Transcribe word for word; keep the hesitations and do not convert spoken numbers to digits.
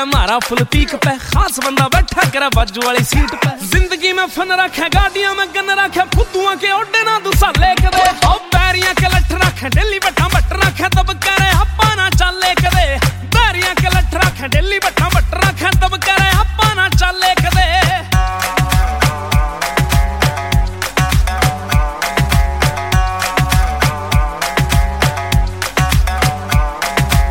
मारा full peak पे, खास बंदा बैठा करे बाजू वाली सीट पे। जिंदगी में फन रखे, गाड़ियां में गन रखे, फुद्दुआं के ओडे ना दुसाले करे। पैरियां के लठ रखे, डेली बैठा बट रखे, तब करे